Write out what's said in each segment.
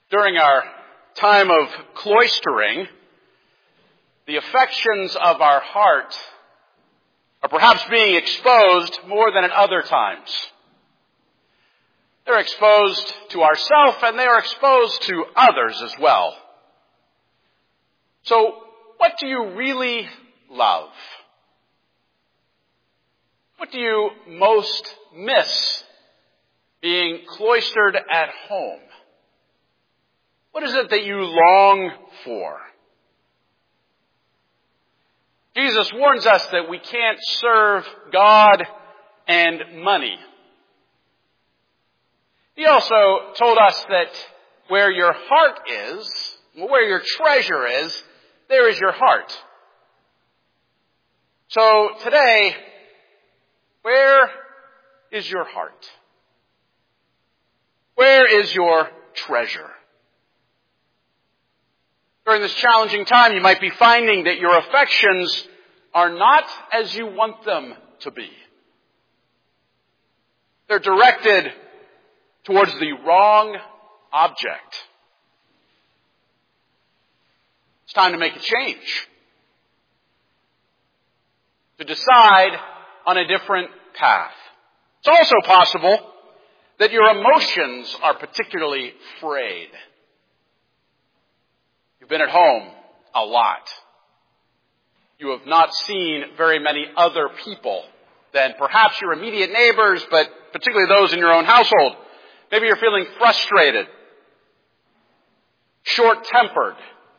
During our time of cloistering, the affections of our heart are perhaps being exposed more than at other times. They're exposed to ourselves and they are exposed to others as well. So, what do you really love? What do you most miss being cloistered at home? What is it that you long for? Jesus warns us that we can't serve God and money. He also told us that where your heart is, where your treasure is, there is your heart. So today, where is your heart? Where is your treasure? During this challenging time, you might be finding that your affections are not as you want them to be. They're directed towards the wrong object. It's time to make a change. To decide on a different path. It's also possible that your emotions are particularly frayed. You've been at home a lot. You have not seen very many other people than perhaps your immediate neighbors, but particularly those in your own household. Maybe you're feeling frustrated, short-tempered.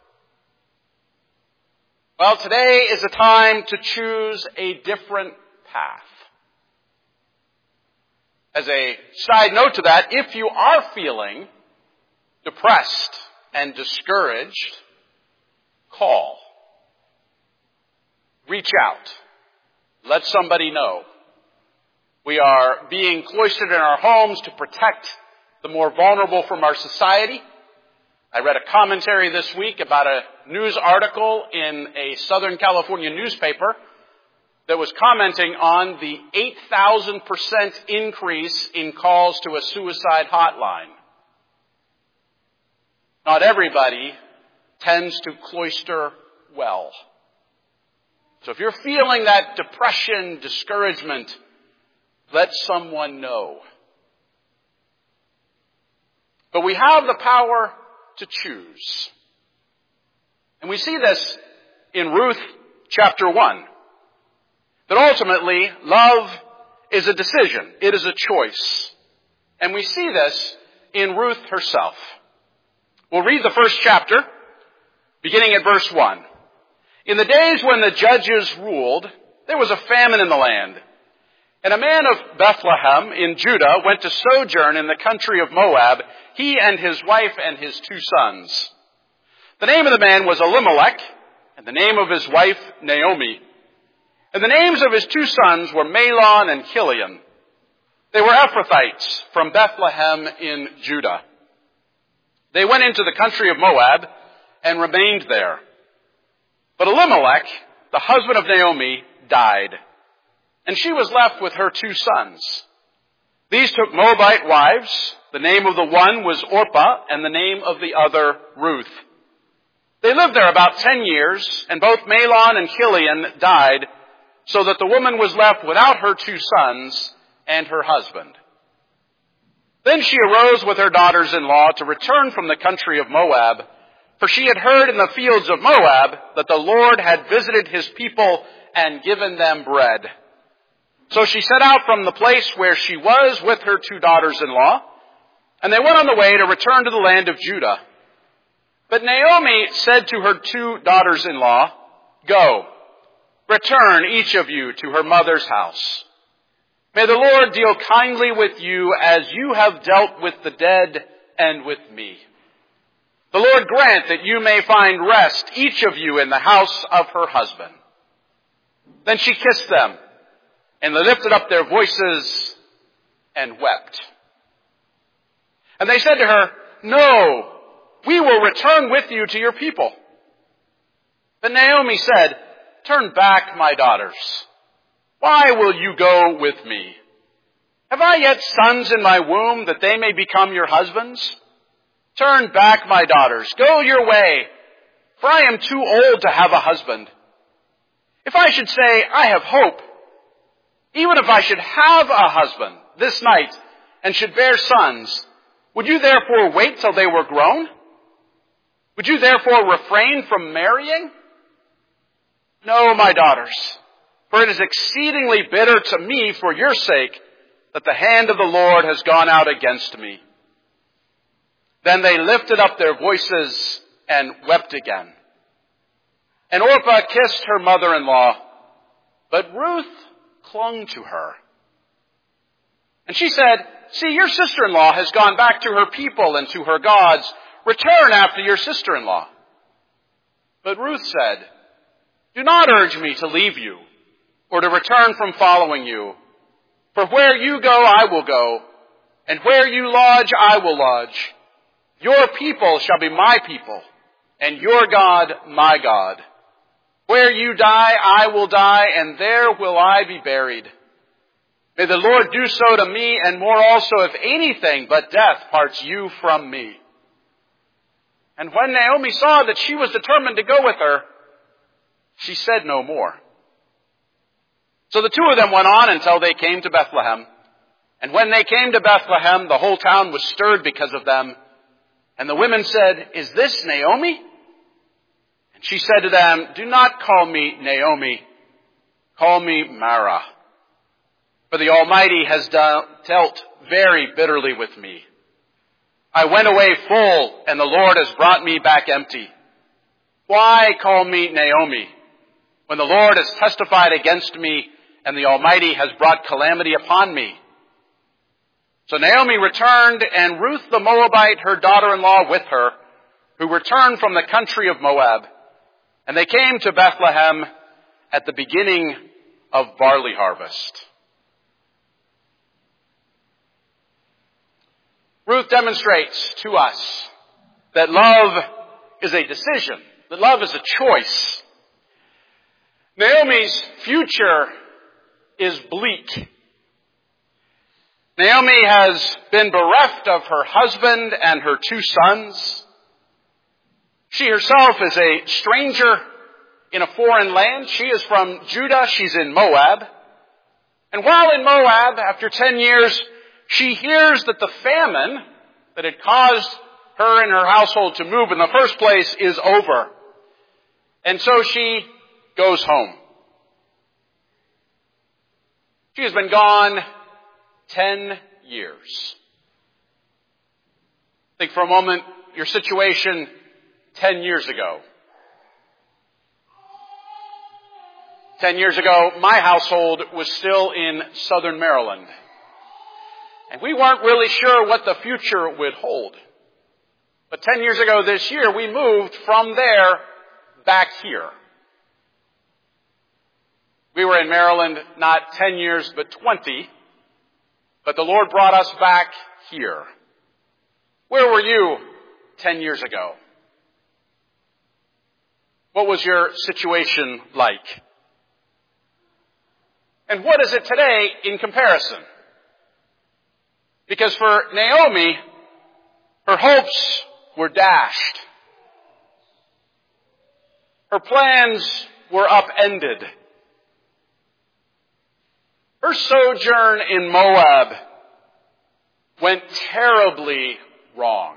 Well, today is a time to choose a different path. As a side note to that, if you are feeling depressed and discouraged, call. Reach out. Let somebody know. We are being cloistered in our homes to protect the more vulnerable from our society. I read a commentary this week about a news article in a Southern California newspaper that was commenting on the 8,000% increase in calls to a suicide hotline. Not everybody tends to cloister well. So if you're feeling that depression, discouragement, let someone know. But we have the power to choose. And we see this in Ruth chapter 1. That ultimately, love is a decision. It is a choice. And we see this in Ruth herself. We'll read the first chapter, beginning at verse 1. In the days when the judges ruled, there was a famine in the land. And a man of Bethlehem in Judah went to sojourn in the country of Moab, he and his wife and his 2 sons. The name of the man was Elimelech, and the name of his wife Naomi. And the names of his 2 sons were Mahlon and Chilion. They were Ephrathites from Bethlehem in Judah. They went into the country of Moab and remained there. But Elimelech, the husband of Naomi, died, and she was left with her 2 sons. These took Moabite wives. The name of the one was Orpah, and the name of the other Ruth. They lived there about 10 years, and both Mahlon and Chilion died, so that the woman was left without her 2 sons and her husband. Then she arose with her daughters-in-law to return from the country of Moab, for she had heard in the fields of Moab that the Lord had visited his people and given them bread. So she set out from the place where she was with her 2 daughters-in-law, and they went on the way to return to the land of Judah. But Naomi said to her 2 daughters-in-law, "Go, return each of you to her mother's house. May the Lord deal kindly with you as you have dealt with the dead and with me. The Lord grant that you may find rest, each of you, in the house of her husband." Then she kissed them, and they lifted up their voices and wept. And they said to her, "No, we will return with you to your people." But Naomi said, "Turn back, my daughters. Why will you go with me? Have I yet sons in my womb that they may become your husbands? Turn back, my daughters. Go your way, for I am too old to have a husband. If I should say, I have hope, even if I should have a husband this night and should bear sons, would you therefore wait till they were grown? Would you therefore refrain from marrying? No, my daughters, for it is exceedingly bitter to me for your sake that the hand of the Lord has gone out against me. Then they lifted up their voices and wept again. And Orpah kissed her mother-in-law, but Ruth clung to her. And she said, see, your sister-in-law has gone back to her people and to her gods. Return after your sister-in-law. But Ruth said, do not urge me to leave you or to return from following you. For where you go, I will go, and where you lodge, I will lodge. Your people shall be my people, and your God, my God. Where you die, I will die, and there will I be buried. May the Lord do so to me, and more also, if anything but death parts you from me. And when Naomi saw that she was determined to go with her, she said no more. So the two of them went on until they came to Bethlehem. And when they came to Bethlehem, the whole town was stirred because of them. And the women said, is this Naomi? And she said to them, do not call me Naomi. Call me Mara. For the Almighty has dealt very bitterly with me. I went away full, and the Lord has brought me back empty. Why call me Naomi, when the Lord has testified against me, and the Almighty has brought calamity upon me? So Naomi returned, and Ruth the Moabite, her daughter-in-law, with her, who returned from the country of Moab. And they came to Bethlehem at the beginning of barley harvest. Ruth demonstrates to us that love is a decision, that love is a choice. Naomi's future is bleak. Naomi has been bereft of her husband and her two sons. She herself is a stranger in a foreign land. She is from Judah. She's in Moab. And while in Moab, after 10 years, she hears that the famine that had caused her and her household to move in the first place is over. And so she goes home. She has been gone 10 years. Think for a moment your situation 10 years ago. 10 years ago, my household was still in southern Maryland. And we weren't really sure what the future would hold. But 10 years ago this year, we moved from there back here. We were in Maryland not 10 years, but 20. But the Lord brought us back here. Where were you 10 years ago? What was your situation like? And what is it today in comparison? Because for Naomi, her hopes were dashed. Her plans were upended. Her sojourn in Moab went terribly wrong.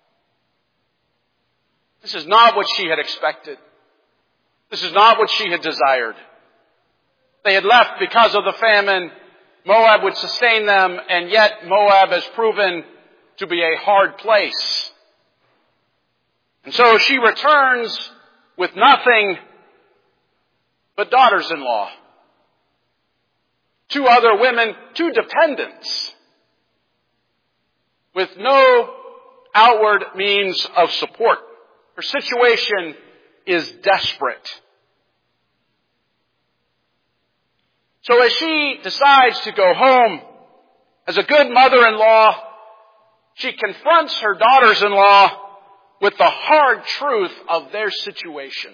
This is not what she had expected. This is not what she had desired. They had left because of the famine. Moab would sustain them, and yet Moab has proven to be a hard place. And so she returns with nothing but daughters-in-law. 2 other women, 2 dependents, with no outward means of support. Her situation is desperate. So as she decides to go home, as a good mother-in-law, she confronts her daughters-in-law with the hard truth of their situation.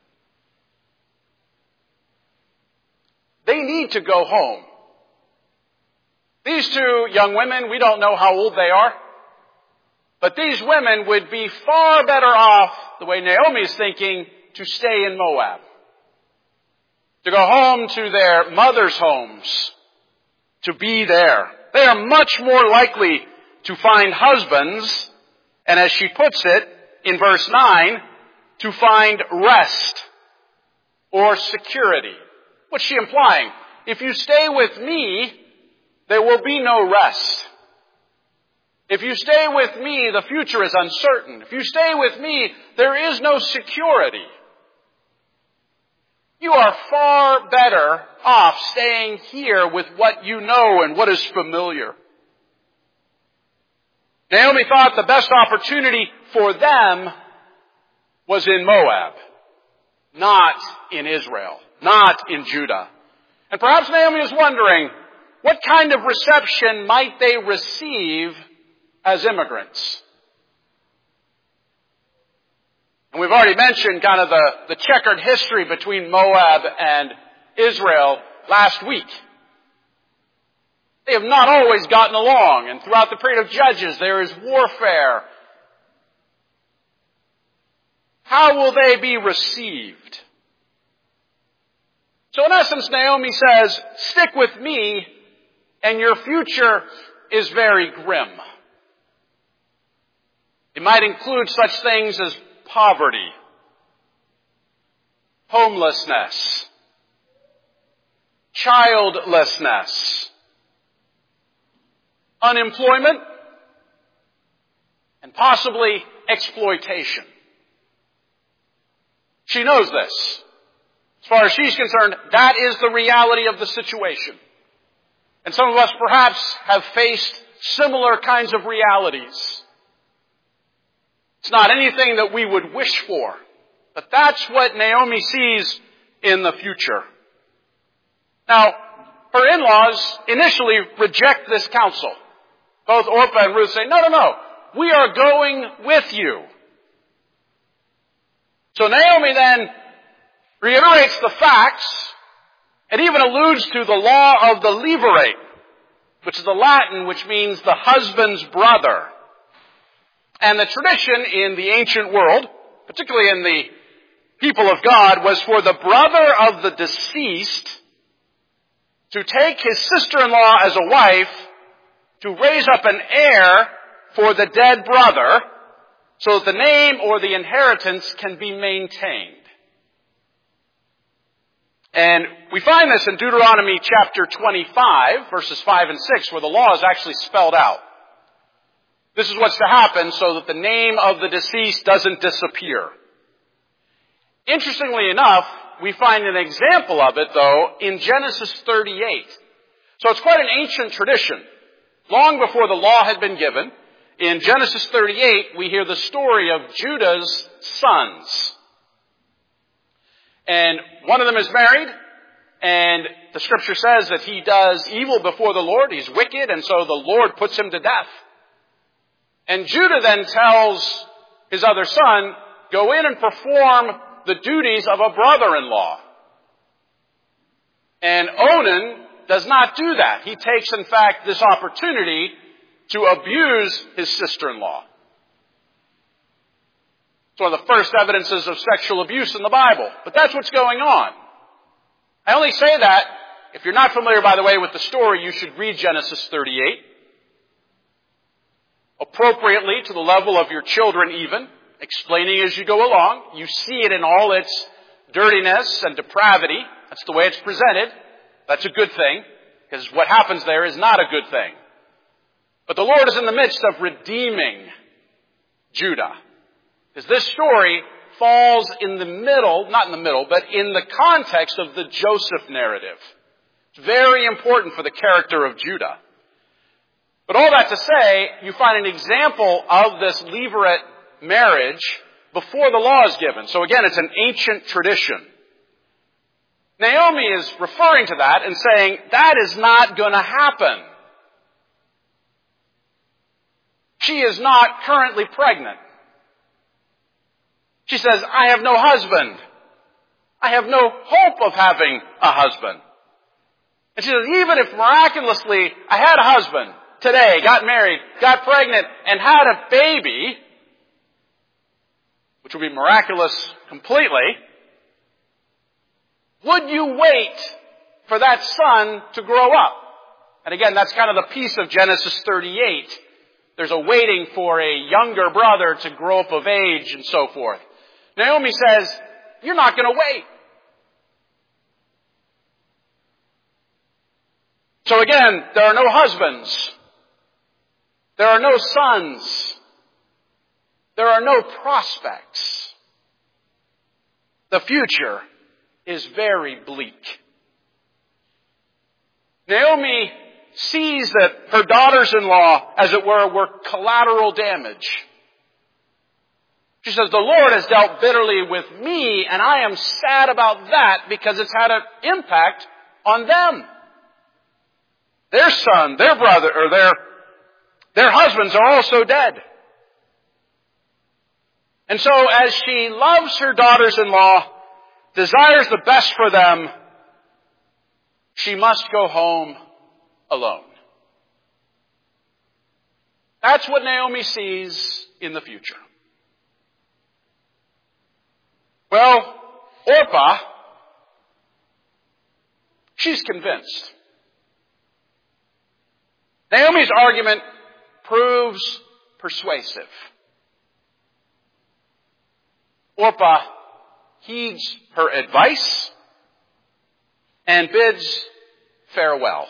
They need to go home. These 2 young women, we don't know how old they are. But these women would be far better off, the way Naomi is thinking, to stay in Moab. To go home to their mothers' homes. To be there. They are much more likely to find husbands, and as she puts it in verse 9, to find rest or security. What's she implying? If you stay with me, there will be no rest. If you stay with me, the future is uncertain. If you stay with me, there is no security. You are far better off staying here with what you know and what is familiar. Naomi thought the best opportunity for them was in Moab, not in Israel, not in Judah. And perhaps Naomi is wondering, what kind of reception might they receive as immigrants? And we've already mentioned kind of the checkered history between Moab and Israel last week. They have not always gotten along, and throughout the period of Judges there is warfare. How will they be received? So in essence, Naomi says, stick with me, and your future is very grim. It might include such things as poverty, homelessness, childlessness, unemployment, and possibly exploitation. She knows this. As far as she's concerned, that is the reality of the situation. And some of us perhaps have faced similar kinds of realities. It's not anything that we would wish for, but that's what Naomi sees in the future. Now, her in-laws initially reject this counsel. Both Orpah and Ruth say, no, we are going with you. So Naomi then reiterates the facts and even alludes to the law of the levirate, which is the Latin which means the husband's brother. And the tradition in the ancient world, particularly in the people of God, was for the brother of the deceased to take his sister-in-law as a wife to raise up an heir for the dead brother so that the name or the inheritance can be maintained. And we find this in Deuteronomy chapter 25, verses 5 and 6, where the law is actually spelled out. This is what's to happen so that the name of the deceased doesn't disappear. Interestingly enough, we find an example of it, though, in Genesis 38. So it's quite an ancient tradition. Long before the law had been given, in Genesis 38, we hear the story of Judah's sons. And one of them is married, and the scripture says that he does evil before the Lord. He's wicked, and so the Lord puts him to death. And Judah then tells his other son, go in and perform the duties of a brother-in-law. And Onan does not do that. He takes, in fact, this opportunity to abuse his sister-in-law. It's one of the first evidences of sexual abuse in the Bible. But that's what's going on. I only say that, if you're not familiar, by the way, with the story, you should read Genesis 38. Appropriately to the level of your children even, explaining as you go along. You see it in all its dirtiness and depravity. That's the way it's presented. That's a good thing, because what happens there is not a good thing. But the Lord is in the midst of redeeming Judah. Because this story falls in the middle, not in the middle, but in the context of the Joseph narrative. It's very important for the character of Judah. But all that to say, you find an example of this levirate marriage before the law is given. So again, it's an ancient tradition. Naomi is referring to that and saying, that is not going to happen. She is not currently pregnant. She says, I have no husband. I have no hope of having a husband. And she says, even if miraculously I had a husband, today, got married, got pregnant, and had a baby, which would be miraculous completely, would you wait for that son to grow up? And again, that's kind of the piece of Genesis 38. There's a waiting for a younger brother to grow up of age and so forth. Naomi says, you're not going to wait. So again, there are no husbands. There are no sons. There are no prospects. The future is very bleak. Naomi sees that her daughters-in-law, as it were collateral damage. She says, the Lord has dealt bitterly with me, and I am sad about that because it's had an impact on them. Their son, their brother, or their husbands are also dead. And so as she loves her daughters-in-law, desires the best for them, she must go home alone. That's what Naomi sees in the future. Well, Orpah, she's convinced. Naomi's argument proves persuasive. Orpah heeds her advice and bids farewell.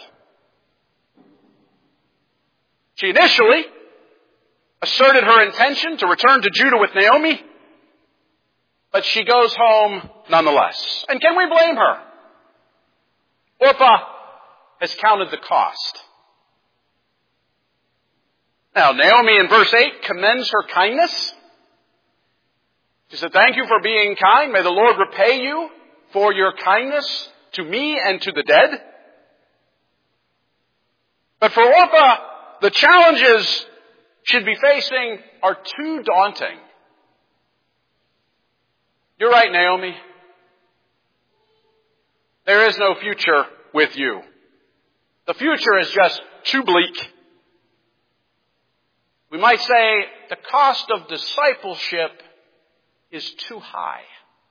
She initially asserted her intention to return to Judah with Naomi, but she goes home nonetheless. And can we blame her? Orpah has counted the cost. Now, Naomi in verse 8 commends her kindness. She said, thank you for being kind. May the Lord repay you for your kindness to me and to the dead. But for Orpah, the challenges she'd be facing are too daunting. You're right, Naomi. There is no future with you. The future is just too bleak. We might say the cost of discipleship is too high.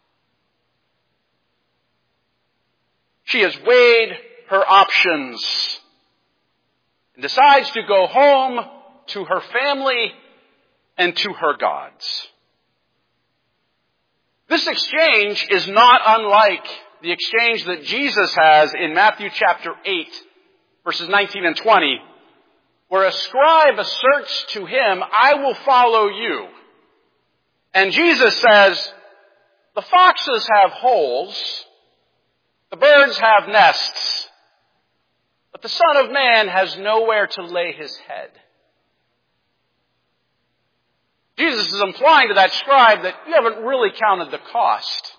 She has weighed her options and decides to go home to her family and to her gods. This exchange is not unlike the exchange that Jesus has in Matthew chapter 8, verses 19 and 20, where a scribe asserts to him, I will follow you. And Jesus says, the foxes have holes, the birds have nests, but the Son of Man has nowhere to lay his head. Jesus is implying to that scribe that you haven't really counted the cost.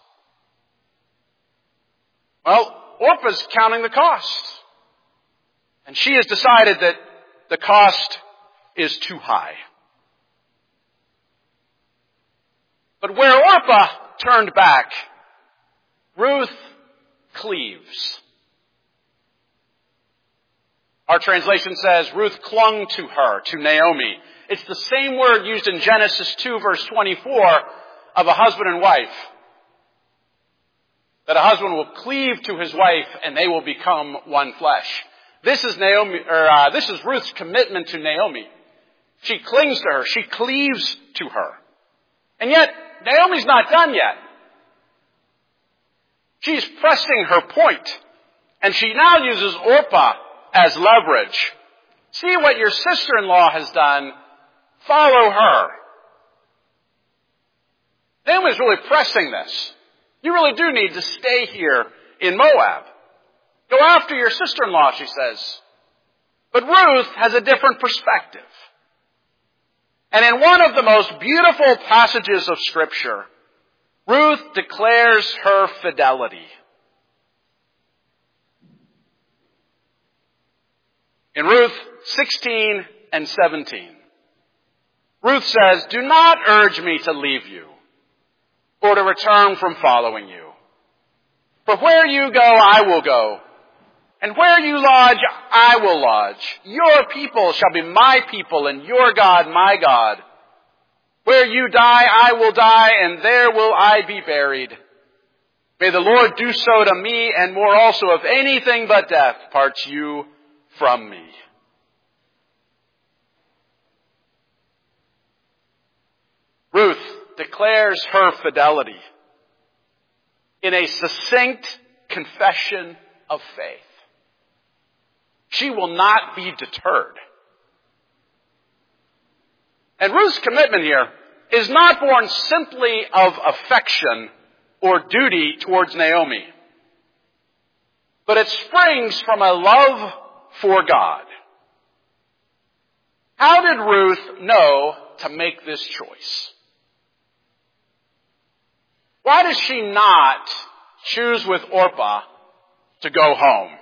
Well, Orpah's counting the cost. And she has decided that the cost is too high. But where Orpah turned back, Ruth cleaves. Our translation says Ruth clung to her, to Naomi. It's the same word used in Genesis 2 verse 24 of a husband and wife. That a husband will cleave to his wife and they will become one flesh. This is this is Ruth's commitment to Naomi. She clings to her. She cleaves to her. And yet, Naomi's not done yet. She's pressing her point. And she now uses Orpah as leverage. See what your sister-in-law has done. Follow her. Naomi's really pressing this. You really do need to stay here in Moab. Go after your sister-in-law, she says. But Ruth has a different perspective. And in one of the most beautiful passages of Scripture, Ruth declares her fidelity. In Ruth 16 and 17, Ruth says, do not urge me to leave you or to return from following you. For where you go, I will go, And where you lodge, I will lodge. Your people shall be my people, and your God my God. Where you die, I will die, and there will I be buried. May the Lord do so to me, and more also, if anything but death parts you from me. Ruth declares her fidelity in a succinct confession of faith. She will not be deterred. And Ruth's commitment here is not born simply of affection or duty towards Naomi, but it springs from a love for God. How did Ruth know to make this choice? Why does she not choose with Orpah to go home?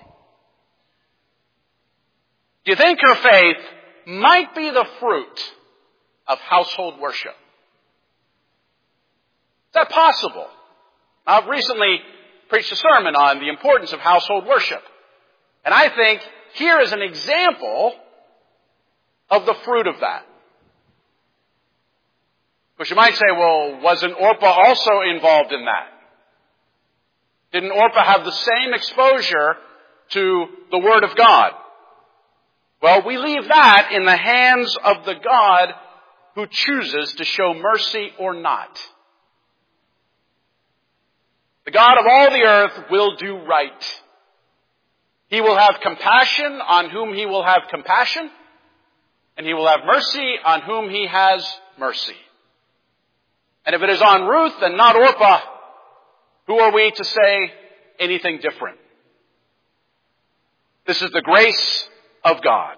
Do you think her faith might be the fruit of household worship? Is that possible? I've recently preached a sermon on the importance of household worship. And I think here is an example of the fruit of that. But you might say, well, wasn't Orpah also involved in that? Didn't Orpah have the same exposure to the Word of God? Well, we leave that in the hands of the God who chooses to show mercy or not. The God of all the earth will do right. He will have compassion on whom he will have compassion, and he will have mercy on whom he has mercy. And if it is on Ruth and not Orpah, who are we to say anything different? This is the grace of God.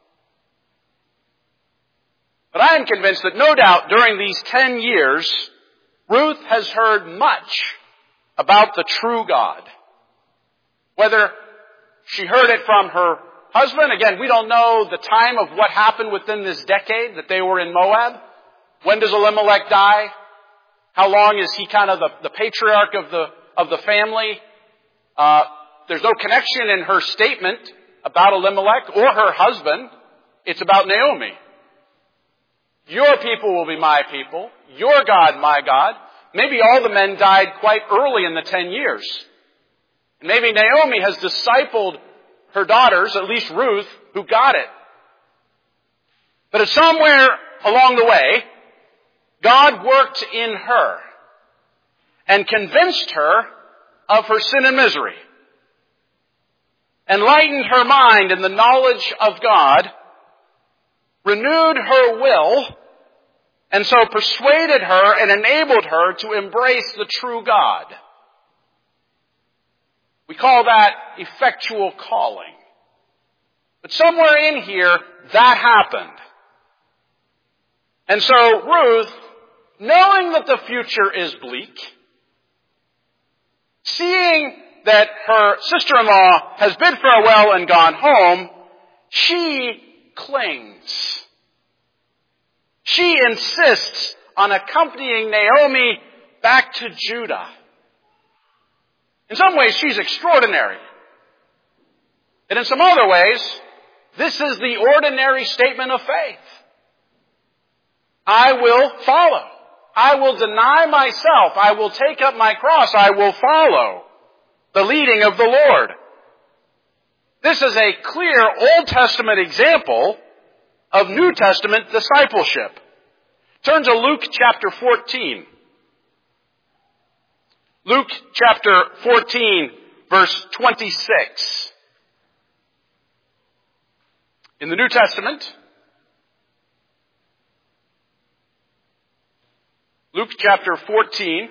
But I am convinced that no doubt during these 10 years, Ruth has heard much about the true God. Whether she heard it from her husband, again, we don't know the time of what happened within this decade that they were in Moab. When does Elimelech die? How long is he kind of the patriarch of the family? There's no connection in her statement about Elimelech or her husband. It's about Naomi. Your people will be my people. Your God, my God. Maybe all the men died quite early in the 10 years. And maybe Naomi has discipled her daughters, at least Ruth, who got it. But it's somewhere along the way, God worked in her and convinced her of her sin and misery, enlightened her mind in the knowledge of God, renewed her will, and so persuaded her and enabled her to embrace the true God. We call that effectual calling. But somewhere in here, that happened. And so Ruth, knowing that the future is bleak, seeing that her sister-in-law has bid farewell and gone home, she clings. She insists on accompanying Naomi back to Judah. In some ways, she's extraordinary. And in some other ways, this is the ordinary statement of faith. I will follow. I will deny myself. I will take up my cross. I will follow the leading of the Lord. This is a clear Old Testament example of New Testament discipleship. Turn to Luke chapter 14. Luke chapter 14, verse 26. In the New Testament, Luke chapter 14,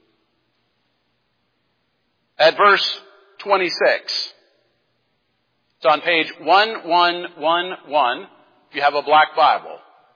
at verse 26. It's on page 1111 if you have a black Bible.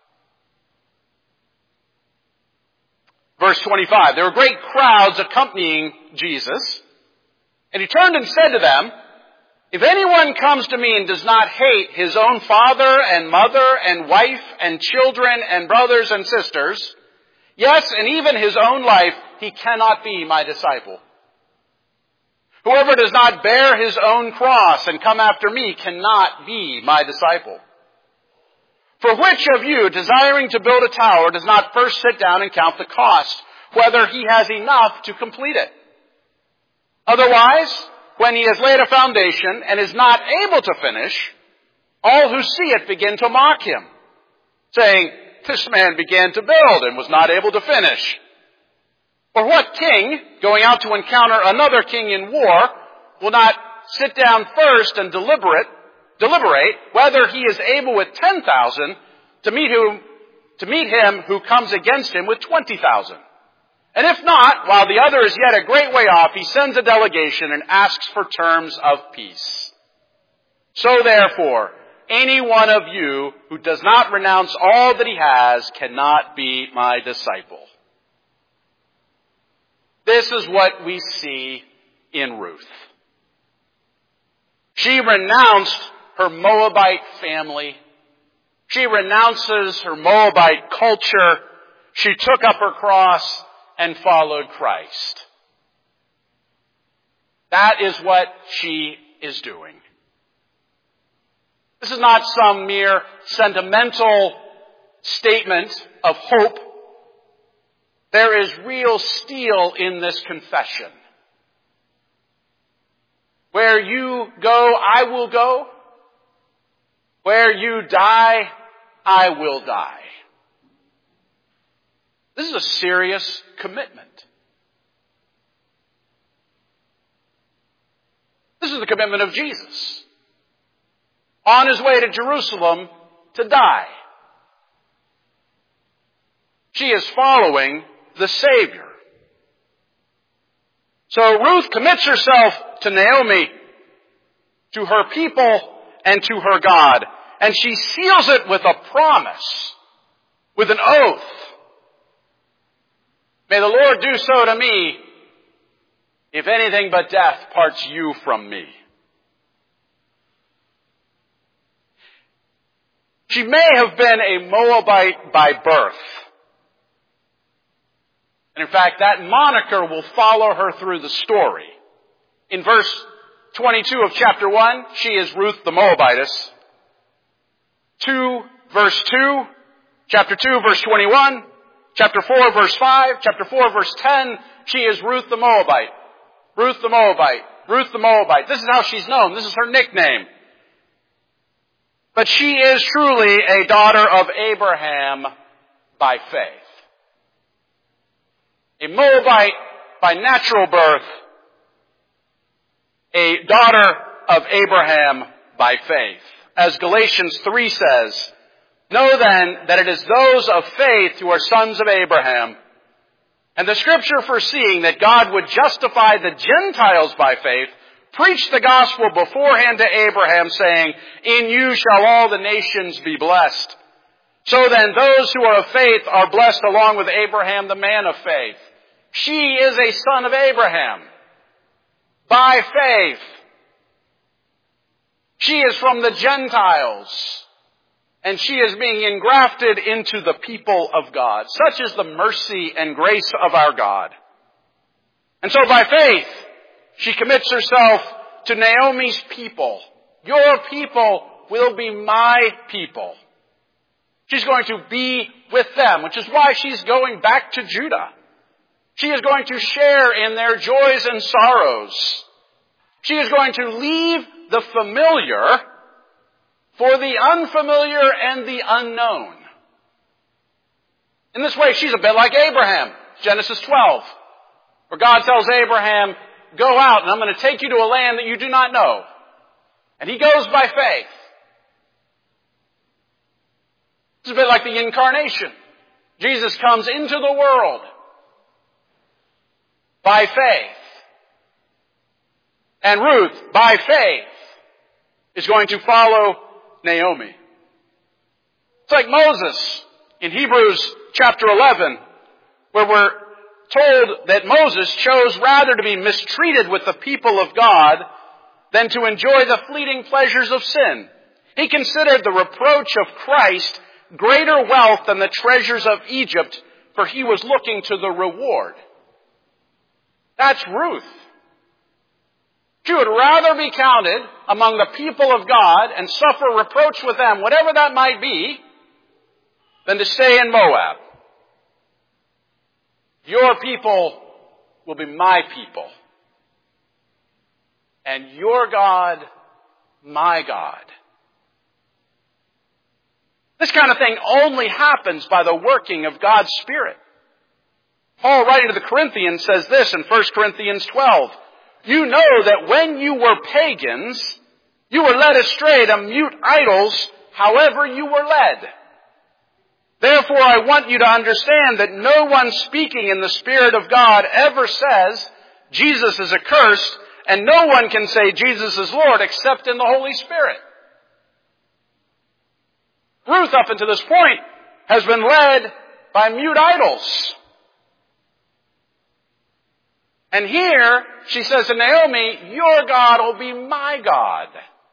Verse 25, there were great crowds accompanying Jesus, and he turned and said to them, if anyone comes to me and does not hate his own father and mother and wife and children and brothers and sisters, yes, and even his own life, he cannot be my disciple. Whoever does not bear his own cross and come after me cannot be my disciple. For which of you, desiring to build a tower, does not first sit down and count the cost, whether he has enough to complete it? Otherwise, when he has laid a foundation and is not able to finish, all who see it begin to mock him, saying, this man began to build and was not able to finish. Or what king, going out to encounter another king in war, will not sit down first and deliberate whether he is able with 10,000 to meet him who comes against him with 20,000? And if not, while the other is yet a great way off, he sends a delegation and asks for terms of peace. So therefore, any one of you who does not renounce all that he has cannot be my disciple. This is what we see in Ruth. She renounced her Moabite family. She renounces her Moabite culture. She took up her cross and followed Christ. That is what she is doing. This is not some mere sentimental statement of hope. There is real steel in this confession. Where you go, I will go. Where you die, I will die. This is a serious commitment. This is the commitment of Jesus. On his way to Jerusalem to die. She is following the Savior. So Ruth commits herself to Naomi, to her people, and to her God. And she seals it with a promise, with an oath. May the Lord do so to me, if anything but death parts you from me. She may have been a Moabite by birth. And in fact, that moniker will follow her through the story. In verse 22 of chapter 1, she is Ruth the Moabitess. Verse 2, chapter 2, verse 21, chapter 4, verse 5, chapter 4, verse 10, she is Ruth the Moabite. Ruth the Moabite. Ruth the Moabite. This is how she's known. This is her nickname. But she is truly a daughter of Abraham by faith. A Moabite by natural birth. A daughter of Abraham by faith. As Galatians 3 says, know then that it is those of faith who are sons of Abraham. And the Scripture, foreseeing that God would justify the Gentiles by faith, preached the gospel beforehand to Abraham, saying, in you shall all the nations be blessed. So then those who are of faith are blessed along with Abraham, the man of faith. She is a son of Abraham by faith. She is from the Gentiles, and she is being engrafted into the people of God. Such is the mercy and grace of our God. And so by faith, she commits herself to Naomi's people. Your people will be my people. She's going to be with them, which is why she's going back to Judah. She is going to share in their joys and sorrows. She is going to leave the familiar for the unfamiliar and the unknown. In this way, she's a bit like Abraham, Genesis 12, where God tells Abraham, go out and I'm going to take you to a land that you do not know. And he goes by faith. It's a bit like the incarnation. Jesus comes into the world by faith. And Ruth, by faith, is going to follow Naomi. It's like Moses in Hebrews chapter 11, where we're told that Moses chose rather to be mistreated with the people of God than to enjoy the fleeting pleasures of sin. He considered the reproach of Christ greater wealth than the treasures of Egypt, for he was looking to the reward. That's Ruth. She would rather be counted among the people of God and suffer reproach with them, whatever that might be, than to stay in Moab. Your people will be my people, and your God, my God. This kind of thing only happens by the working of God's Spirit. Paul, writing to the Corinthians, says this in 1 Corinthians 12. You know that when you were pagans, you were led astray to mute idols, however you were led. Therefore, I want you to understand that no one speaking in the Spirit of God ever says Jesus is accursed, and no one can say Jesus is Lord except in the Holy Spirit. Ruth, up until this point, has been led by mute idols. And here, she says to Naomi, your God will be my God.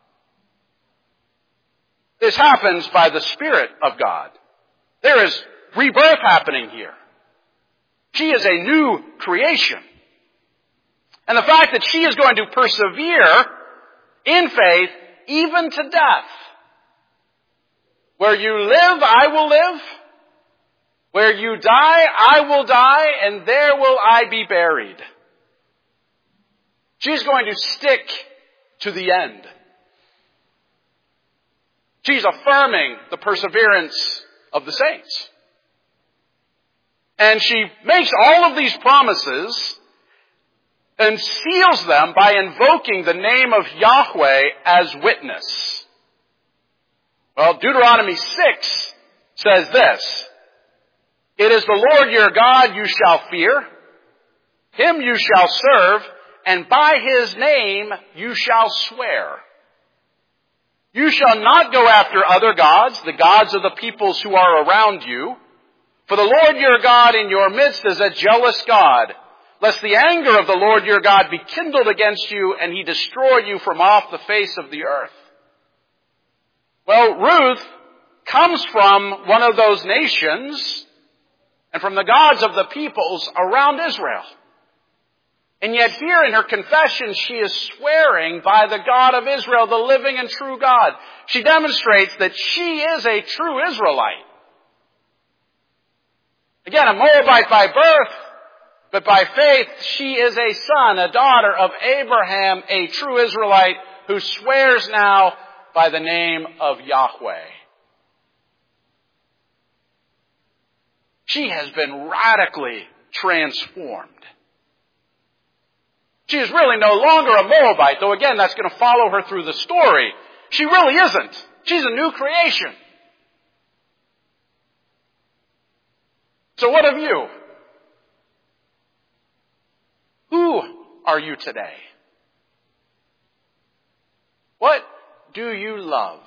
This happens by the Spirit of God. There is rebirth happening here. She is a new creation. And the fact that she is going to persevere in faith even to death. Where you live, I will live. Where you die, I will die, and there will I be buried. She's going to stick to the end. She's affirming the perseverance of the saints. And she makes all of these promises and seals them by invoking the name of Yahweh as witness. Well, Deuteronomy 6 says this. It is the Lord your God you shall fear. Him you shall serve. And by his name you shall swear. You shall not go after other gods, the gods of the peoples who are around you. For the Lord your God in your midst is a jealous God, lest the anger of the Lord your God be kindled against you and he destroy you from off the face of the earth. Well, Ruth comes from one of those nations and from the gods of the peoples around Israel. And yet here in her confession, she is swearing by the God of Israel, the living and true God. She demonstrates that she is a true Israelite. Again, a Moabite by birth, but by faith, she is a son, a daughter of Abraham, a true Israelite who swears now by the name of Yahweh. She has been radically transformed. She is really no longer a Moabite, though again, that's going to follow her through the story. She really isn't. She's a new creation. So what of you? Who are you today? What do you love?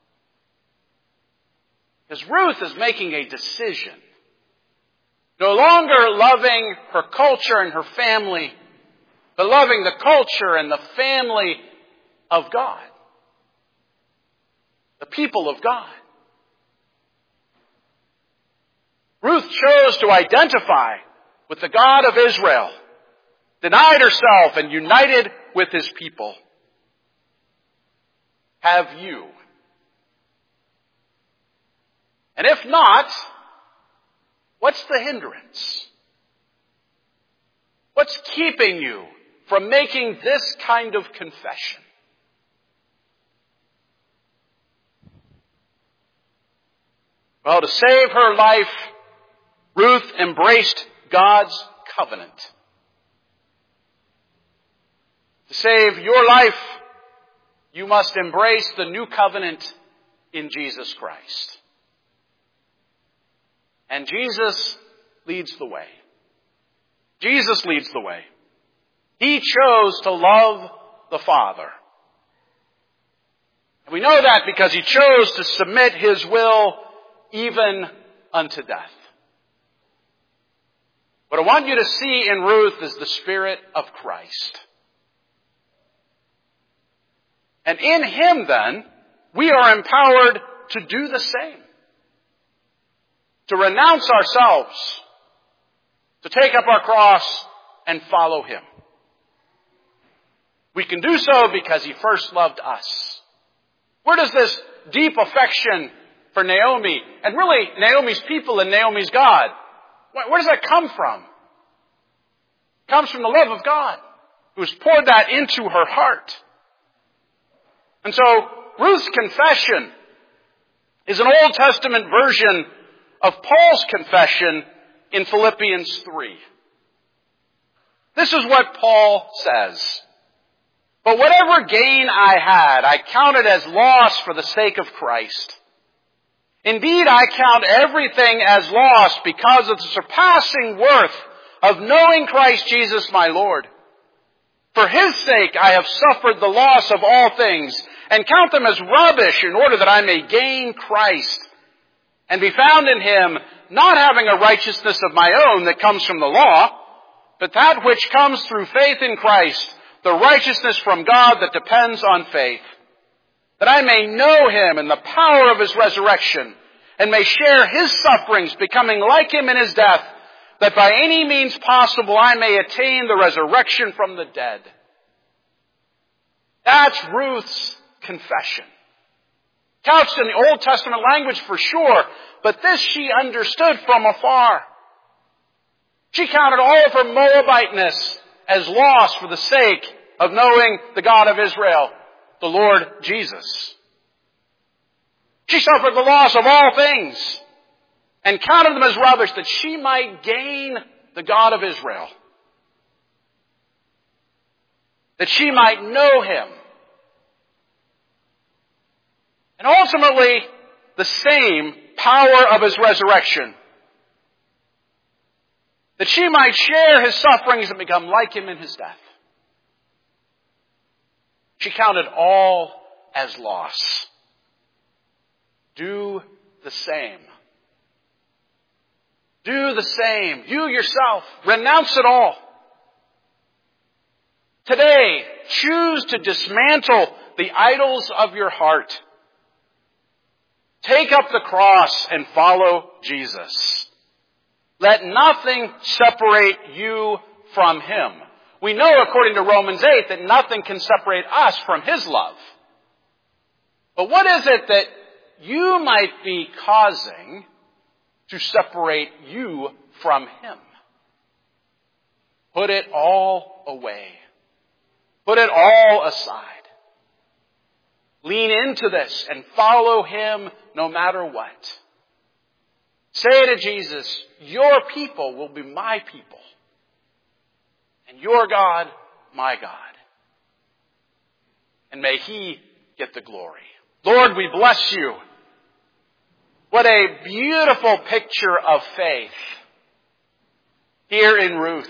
Because Ruth is making a decision. No longer loving her culture and her family, but loving the culture and the family of God. The people of God. Ruth chose to identify with the God of Israel, denied herself and united with his people. Have you? And if not, what's the hindrance? What's keeping you from making this kind of confession? Well, to save her life, Ruth embraced God's covenant. To save your life, you must embrace the new covenant in Jesus Christ. And Jesus leads the way. Jesus leads the way. He chose to love the Father. And we know that because he chose to submit his will even unto death. What I want you to see in Ruth is the Spirit of Christ. And in him, then, we are empowered to do the same. To renounce ourselves, to take up our cross and follow him. We can do so because He first loved us. Where does this deep affection for Naomi, and really Naomi's people and Naomi's God, where does that come from? It comes from the love of God, who has poured that into her heart. And so Ruth's confession is an Old Testament version of Paul's confession in Philippians 3. This is what Paul says. But whatever gain I had, I counted as loss for the sake of Christ. Indeed, I count everything as loss because of the surpassing worth of knowing Christ Jesus my Lord. For His sake I have suffered the loss of all things, and count them as rubbish in order that I may gain Christ, and be found in Him, not having a righteousness of my own that comes from the law, but that which comes through faith in Christ, the righteousness from God that depends on faith, that I may know Him and the power of His resurrection, and may share His sufferings, becoming like Him in His death, that by any means possible I may attain the resurrection from the dead. That's Ruth's confession. Couched in the Old Testament language for sure, but this she understood from afar. She counted all of her Moabiteness as loss for the sake of knowing the God of Israel, the Lord Jesus. She suffered the loss of all things and counted them as rubbish that she might gain the God of Israel, that she might know Him. And ultimately, the same power of His resurrection, that she might share His sufferings and become like Him in His death. She counted all as loss. Do the same. Do the same. You yourself, renounce it all. Today, choose to dismantle the idols of your heart. Take up the cross and follow Jesus. Let nothing separate you from Him. We know, according to Romans 8, that nothing can separate us from His love. But what is it that you might be causing to separate you from Him? Put it all away. Put it all aside. Lean into this and follow Him no matter what. Say to Jesus, your people will be my people, and your God, my God. And may He get the glory. Lord, we bless You. What a beautiful picture of faith here in Ruth.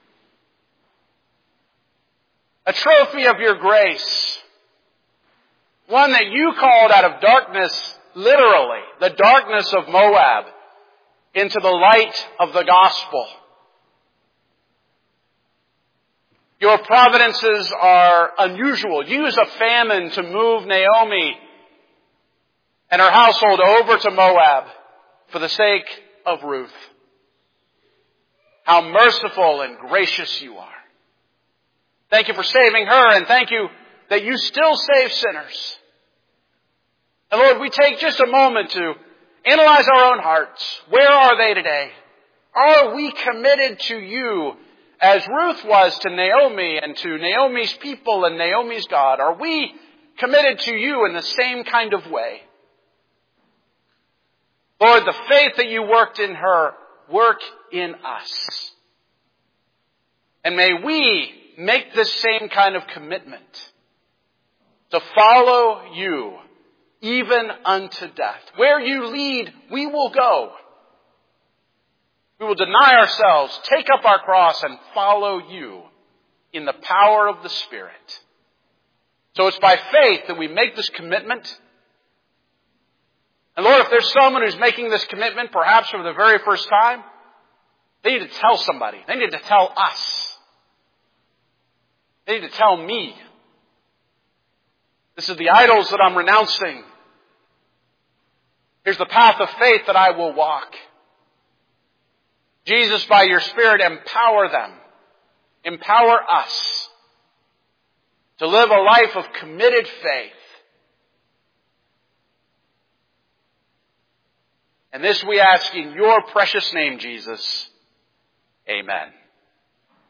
A trophy of Your grace. One that You called out of darkness, literally, the darkness of Moab, into the light of the gospel. Your providences are unusual. Use a famine to move Naomi and her household over to Moab for the sake of Ruth. How merciful and gracious You are. Thank You for saving her, and thank You that You still save sinners. And Lord, we take just a moment to analyze our own hearts. Where are they today? Are we committed to You as Ruth was to Naomi and to Naomi's people and Naomi's God? Are we committed to You in the same kind of way? Lord, the faith that You worked in her, work in us. And may we make this same kind of commitment to follow You even unto death. Where You lead, we will go. We will deny ourselves, take up our cross, and follow You in the power of the Spirit. So it's by faith that we make this commitment. And Lord, if there's someone who's making this commitment, perhaps for the very first time, they need to tell somebody. They need to tell us. They need to tell me. This is the idols that I'm renouncing. Here's the path of faith that I will walk. Jesus, by Your Spirit, empower them. Empower us. to live a life of committed faith. And this we ask in your precious name, Jesus. Amen.